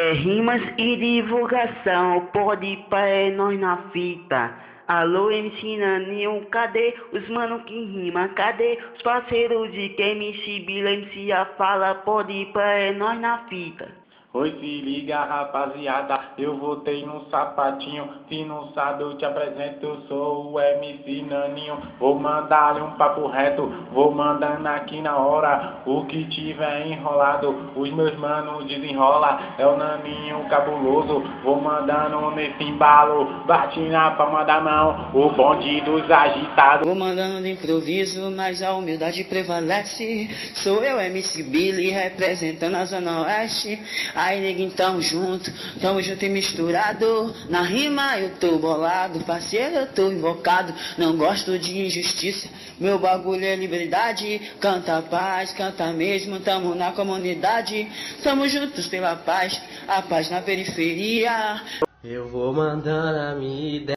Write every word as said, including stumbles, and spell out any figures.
É rimas e divulgação, pode pá, é nós na fita. Alô, M C Naninho, cadê os mano que rima? Cadê os parceiros de que M C Bila, M C A fala, pode pá, é nós na fita. Oi, se liga rapaziada, eu voltei no sapatinho. Se não sabe eu te apresento, eu sou o M C Naninho. Vou mandar-lhe um papo reto, vou mandando aqui na hora. O que tiver enrolado, os meus manos desenrola. É o Naninho cabuloso, vou mandando nesse embalo. Bate na palma da mão, o bonde dos agitados. Vou mandando de improviso, mas a humildade prevalece. Sou eu, M C Billy, representando a Zona Oeste. Aí, neguinho, tamo junto, tamo junto e misturado. Na rima eu tô bolado, parceiro, eu tô invocado. Não gosto de injustiça, meu bagulho é liberdade. Canta a paz, canta mesmo, tamo na comunidade. Tamo juntos pela paz, a paz na periferia. Eu vou mandando a minha ideia.